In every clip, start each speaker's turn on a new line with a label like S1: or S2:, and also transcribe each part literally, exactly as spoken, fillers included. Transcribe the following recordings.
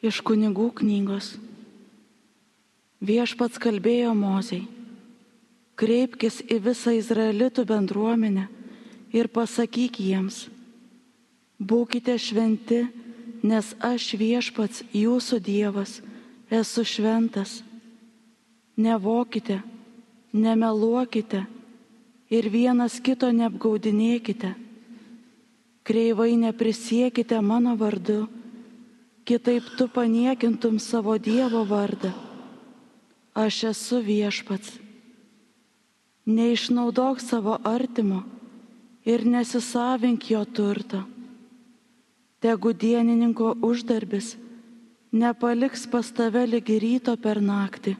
S1: Iš Kunigų knygos. Viešpats kalbėjo Mozei: kreipkis į visą Izraelitų bendruomenę ir pasakyk jiems: būkite šventi, nes aš Viešpats jūsų Dievas esu šventas. Nevokite, nemeluokite ir vienas kito neapgaudinėkite. Kreivai neprisiekite mano vardu, kitaip tu paniekintum savo Dievo vardą. Aš esu Viešpats. Neišnaudok savo artimo ir nesisavink jo turto. Tegu dienininko uždarbis nepaliks pas tave lygi ryto per naktį.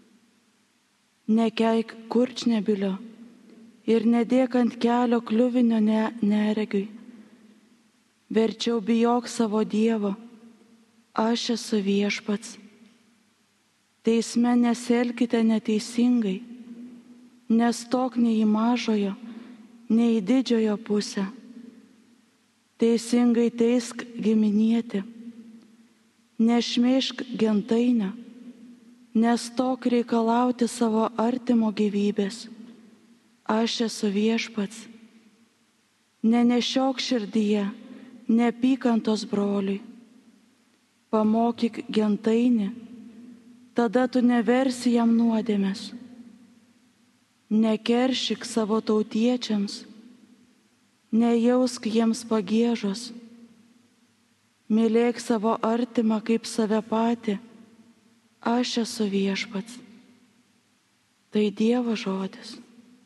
S1: Nekeik kurčnebylio ir nedėk ant kelio kliuvinio ne, neregiui. Verčiau bijok savo Dievo, aš esu Viešpats. Teisme nesielkite neteisingai, nestok nei į mažojo, nei į didžiojo pusę. Teisingai teisk giminietį, nešmeižk gentainio, nestok reikalauti savo artimo gyvybės. Aš esu Viešpats. Nenešiok širdyje neapykantos broliui. Pamokyk gentainį, tada tu neversi jam nuodėmės. Nekeršyk savo tautiečiams, nejausk jiems pagiežos. Mylėk savo artimą kaip save patį. Aš esu Viešpats. Tai Dievo žodis.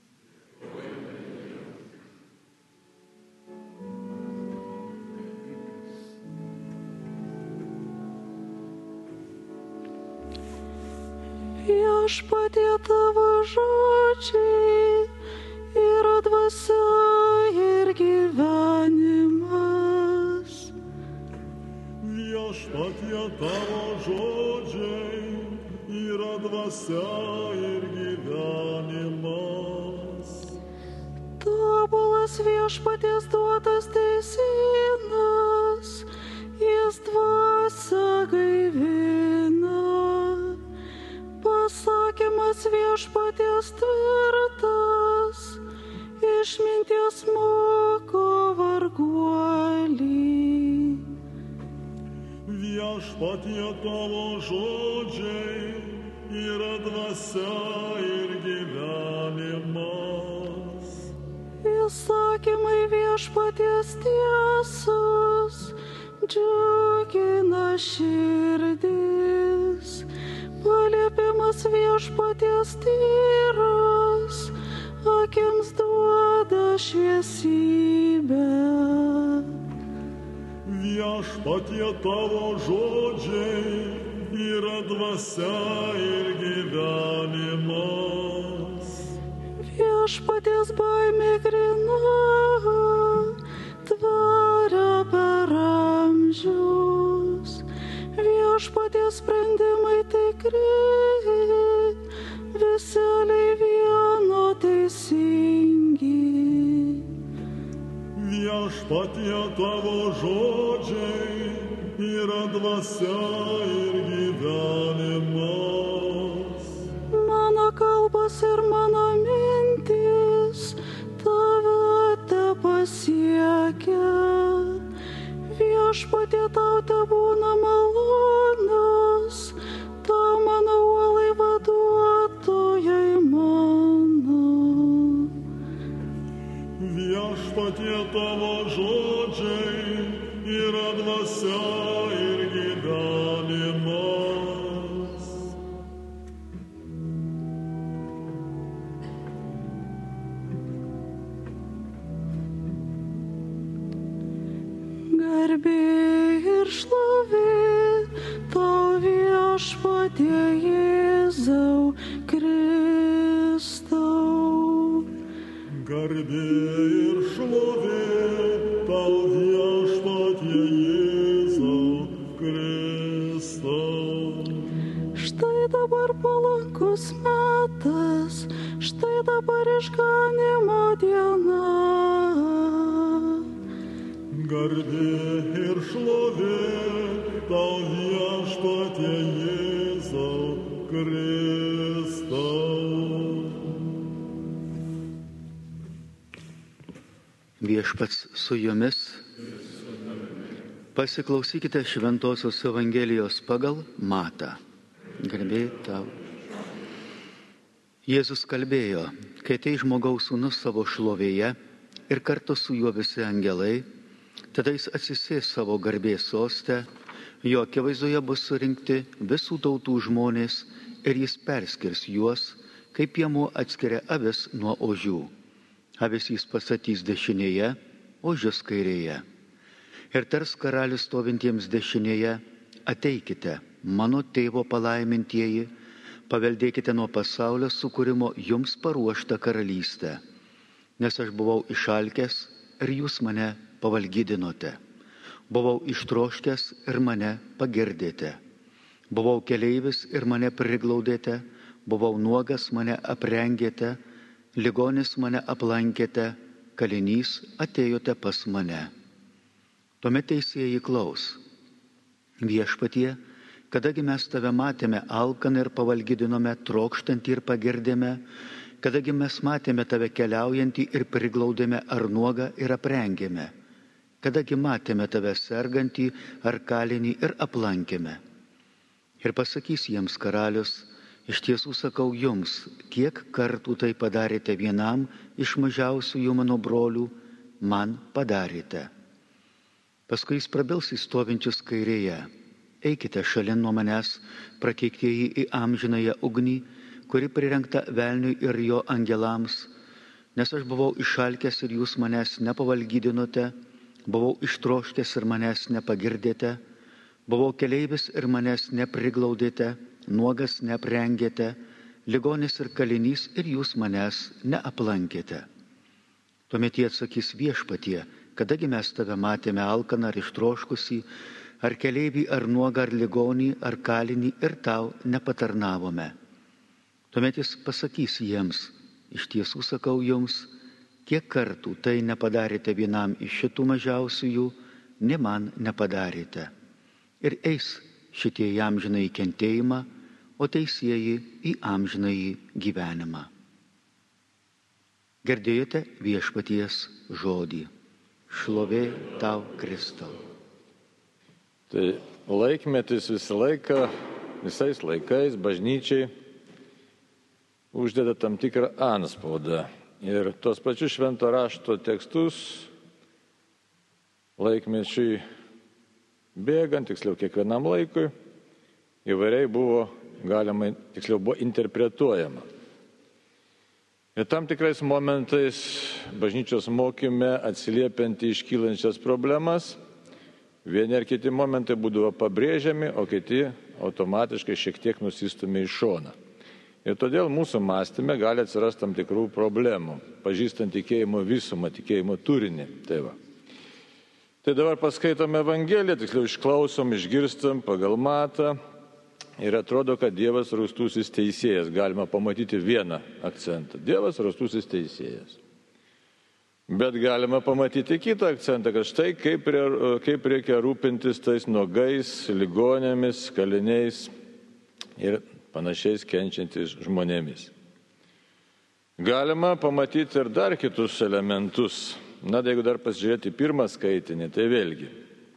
S1: Viešpatie tavo žodžiai yra dvasia ir gyvenimas.
S2: Viešpatie tavo žodžiai yra dvasia ir gyvenimas.
S1: Tobulas Viešpaties duotas teisynas, jis dvasia gaivina. Pasakymas Viešpaties tvirtas, išminties moko varguolį.
S2: Viešpatie tavo žodžiai yra dvasia ir gyvenimas.
S1: Įsakymai Viešpaties tiesus, džiugina širdis. Paliepimas Viešpaties tyras, akims duoda šviesybę.
S2: Viešpatie tavo žodžiai yra dvasia ir gyvenimas.
S1: Viešpaties baimė gryna, tvaria per amžius. Viešpaties sprendimai tikri, viseliai vieno teisingi.
S2: Viešpatie tavo žodžiai yra dvasia ir gyvenimas.
S1: Mano kalbos ir mano mintis tave tepasiekia. Viešpatie tau tebūna malonės, tau mano uolai vaduotojai mano.
S2: Viešpatie tavo žodžiai yra dvasia ir gyvenimas.
S1: Garbė ir šlovė tau Viešpatie Jėzau Kristau.
S2: Garbė ir šlovė tau Viešpatie Jėzau Kristau.
S1: Štai dabar palankus metas, štai dabar išganymo diena.
S2: Garbė ir šlovė tau Viešpatie viešpatie Jėzau Kristau.
S3: Viešpats su jumis. Pasiklausykite Šventosios Evangelijos pagal Matą. Garbė tau. Jėzus kalbėjo, kai ateis žmogaus sūnus savo šlovėje ir kartu su juo visi angelai, tada jis atsisės savo garbės soste, jo akivaizdoje bus surinkti visų tautų žmonės ir jis perskirs juos, kaip piemuo atskiria avis nuo ožių. Avis jis pastatys dešinėje, ožius kairėje. Ir tars karalius stovintiems dešinėje, ateikite, mano tėvo palaimintieji, paveldėkite nuo pasaulio sukūrimo jums paruoštą karalystę. Nes aš buvau išalkęs ir jūs mane pavalgydinote. Buvau ištroškęs ir mane pagirdėte. Buvau keleivis ir mane priglaudėte, buvau nuogas, mane aprengėte, ligonis mane aplankėte, kalinys atėjote pas mane. Tuomet teisėjai klaus, viešpatie, kadagi mes tave matėme alkaną ir pavalgydinome, trokštantį ir pagirdėme, kadagi mes matėme tave keliaujantį ir priglaudėme ar nuogą ir aprengėme, kadagi matėme tave sergantį ar kalinį ir aplankėme. Ir pasakys jiems karalius, iš tiesų sakau jums, kiek kartų tai padarėte vienam iš mažiausių jų mano brolių, man padarėte. Paskui jis prabils į stovinčius kairėje, eikite šalin nuo manęs, prakeiktieji į amžinąją ugnį, kuri prirengta velniui ir jo angelams, nes aš buvau išalkęs ir jūs manęs nepavalgydinote, buvau ištroškęs ir manęs nepagirdėte, buvau keleivis ir manęs nepriglaudėte, nuogas neaprengėte, ligonis ir kalinys ir jūs manęs neaplankėte. Tuomet jie atsakys viešpatie, kadagi mes tave matėme alkaną ar ištroškusį, ar keleivį, ar nuogą, ar ligonį, ar kalinį ir tau nepatarnavome. Tuomet jis pasakys jiems, iš tiesų sakau jums, kiek kartų tai nepadarėte vienam iš šitų mažiausiųjų, ne man nepadarėte. Ir eis šitie į amžinąjį kentėjimą, o teisieji į amžinąjį gyvenimą. Girdėjote viešpaties žodį. Šlovė tau, Kristau.
S4: Tai laikmetis visą laiką, visais laikais bažnyčiai uždeda tam tikrą antspaudą. Ir tos pačius švento rašto tekstus laikmečiui bėgant, tiksliau kiekvienam laikui, įvairiai buvo galima, tiksliau buvo interpretuojama. Ir tam tikrais momentais bažnyčios mokyme atsiliepiant į iškylančias problemas, vieni ar kiti momentai būdavo pabrėžiami, o kiti automatiškai šiek tiek nusistumė į šoną. Ir todėl mūsų mąstyme gali atsirasti tam tikrų problemų, pažįstant tikėjimo visumą, tikėjimo turinį. Tai va. Tai dabar paskaitome Evangeliją, tiksliau išklausom, išgirstam pagal Matą. Ir atrodo, kad Dievas rūstusis teisėjas. Galima pamatyti vieną akcentą. Dievas rūstusis teisėjas. Bet galima pamatyti kitą akcentą, kad štai kaip, kaip reikia rūpintis tais nuogais, ligonėmis, kaliniais ir panašiais kenčiantis žmonėmis. Galima pamatyti ir dar kitus elementus. Na, jeigu dar pasižiūrėti pirmą skaitinį, tai vėlgi.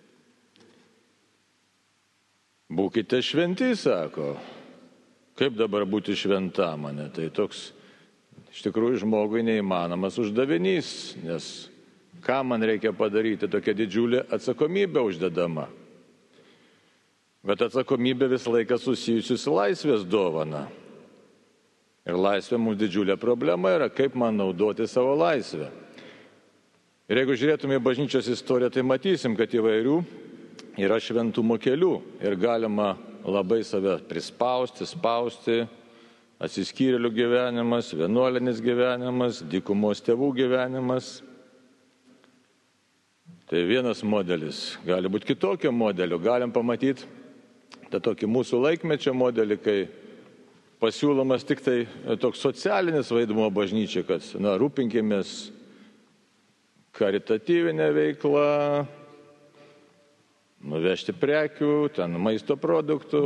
S4: Būkite šventi, sako. Kaip dabar būti šventam, mane? Tai toks, iš tikrųjų, žmogui neįmanomas uždavinys, nes ką man reikia padaryti, tokia didžiulė atsakomybė uždedama. Bet atsakomybė visą laiką susijusi su laisvės dovana. Ir laisvė mums didžiulė problema yra, kaip man naudoti savo laisvę. Ir jeigu žiūrėtume į bažnyčios istoriją, tai matysim, kad įvairių yra šventumo kelių ir galima labai save prispausti, spausti, atsiskyrėlių gyvenimas, vienuolinis gyvenimas, dykumos tėvų gyvenimas. Tai vienas modelis, gali būti kitokio modelio, galim pamatyti tą tokį mūsų laikmečio modelį, kai pasiūlomas tik tai toks socialinis vaidmuo bažnyčiai, kad na, rūpinkimės karitatyvinę veiklą, nuvežti prekių, ten maisto produktų.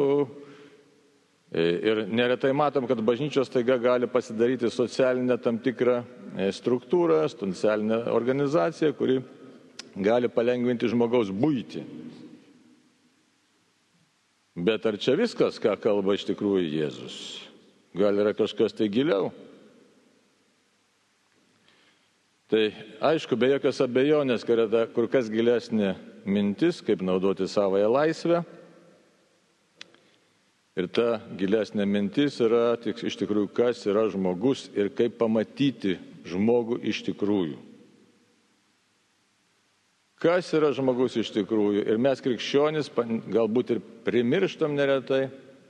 S4: Ir neretai matom, kad bažnyčios taiga gali pasidaryti socialinę tam tikrą struktūrą, socialinę organizaciją, kuri gali palengvinti žmogaus buitį. Bet ar čia viskas, ką kalba iš tikrųjų Jėzus? Gal yra kažkas tai giliau? Tai aišku, be jokios abejonės, kad yra kur kas gilesnė mintis, kaip naudoti savąją laisvę. Ir ta gilesnė mintis yra tik, iš tikrųjų, kas yra žmogus ir kaip pamatyti žmogų iš tikrųjų. Kas yra žmogus iš tikrųjų? Ir mes krikščionys galbūt ir primirštam neretai,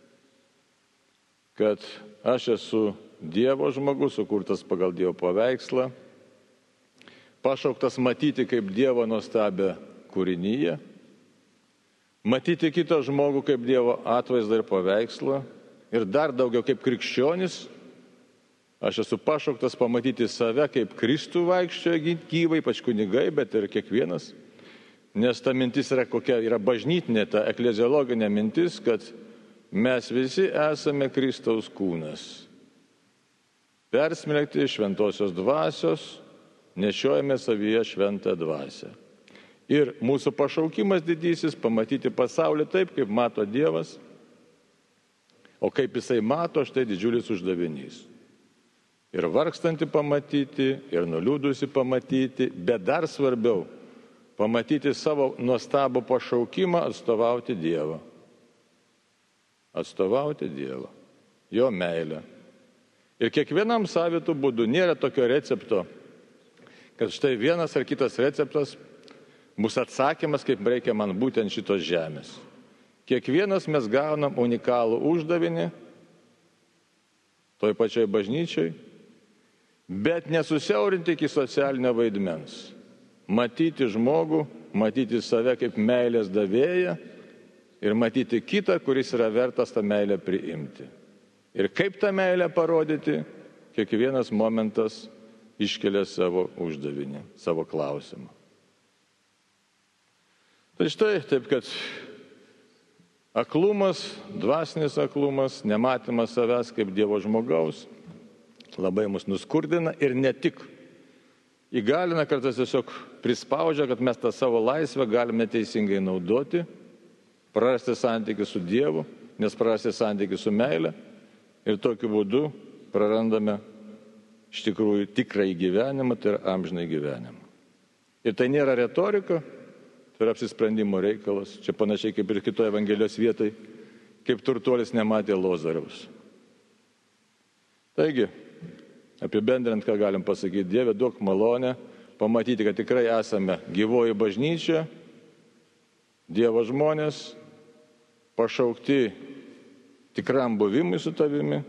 S4: kad aš esu Dievo žmogus, sukurtas pagal Dievo paveikslą, pašauktas matyti kaip Dievo nuostabią kūrinyje, matyti kitą žmogų kaip Dievo atvaizdą ir paveikslą ir dar daugiau kaip krikščionis, aš esu pašauktas pamatyti save kaip Kristų vaikščioja gyvai, ypač kunigai, bet ir kiekvienas, nes ta mintis yra kokia, yra bažnytinė, ta ekleziologinė mintis, kad mes visi esame Kristaus kūnas. Persmelkti šventosios dvasios, nešiojame savyje šventą dvasią. Ir mūsų pašaukimas didysis pamatyti pasaulį taip, kaip mato Dievas, o kaip Jisai mato, štai didžiulis uždavinys. Ir vargstantį pamatyti, ir nuliūdusi pamatyti, bet dar svarbiau, pamatyti savo nuostabų pašaukimą atstovauti Dievą. Atstovauti Dievą, Jo meilę. Ir kiekvienam savitų būdų nėra tokio recepto, kad štai vienas ar kitas receptas bus atsakymas, kaip reikia man būti ant šitos žemės. Kiekvienas mes gaunam unikalų uždavinį toj pačioj bažnyčiai, bet nesusiaurinti iki socialinio vaidmens. Matyti žmogų, matyti save kaip meilės davėją ir matyti kitą, kuris yra vertas tą meilę priimti. Ir kaip tą meilę parodyti, kiekvienas momentas iškelia savo uždavinį, savo klausimą. Tai štai, taip kad aklumas, dvasinis aklumas, nematymas savęs kaip Dievo žmogaus labai mus nuskurdina ir ne tik įgalina, kartais tiesiog prispaudžia, kad mes tą savo laisvę galime teisingai naudoti, prarasti santykį su Dievu, nes prarasti santykį su meile ir tokiu būdu prarandame iš tikrųjų tikrąjį gyvenimą, tai yra amžinai gyvenimą. Ir tai nėra retorika, tai yra apsisprendimo reikalas. Čia panašiai kaip ir kitoje Evangelijos vietai, kaip turtuolis nematė Lozoriaus. Taigi, apibendrinant, ką galim pasakyti, Dieve, duok malonę pamatyti, kad tikrai esame gyvoji bažnyčia, Dievo žmonės, pašaukti tikram buvimui su tavimi.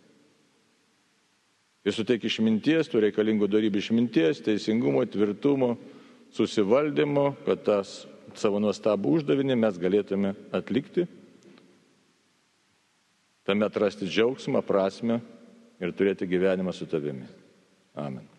S4: Ir suteik išminties, tų reikalingų dorybių išminties, teisingumo, tvirtumo, susivaldymo, kad tas savo nuostabų uždavinį mes galėtume atlikti, tame atrasti džiaugsmą, prasmę ir turėti gyvenimą su tavimi. Amen.